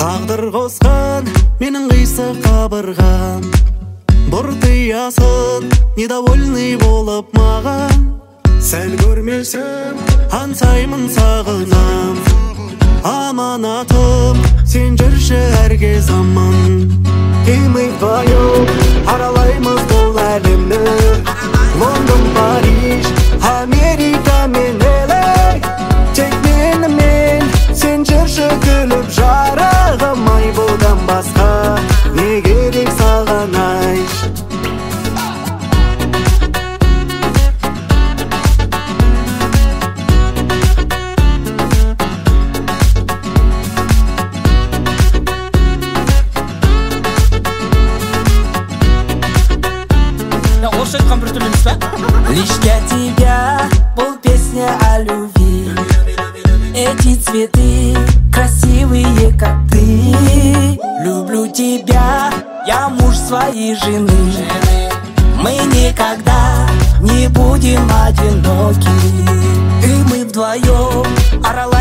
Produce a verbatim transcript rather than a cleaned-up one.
Тағдыр қосқан менің қисық қабырғам, бұртиясын недовольный болып маған. Сәл көрмесем аңсаймын сағынам, аманатым сен жүрші әрге заман. И мы вдвоем аралаймыз бұл әлемді, Лондон, Париж, Америка мен эл эй. Тек менімен сен жүрші күліп жарығым, ай бұдан басқа не керек саған ай. Лишь для тебя был песня о любви. Эти цветы красивые, как ты. Люблю тебя, я муж своей жены. Мы никогда не будем одиноки. И мы вдвоем орала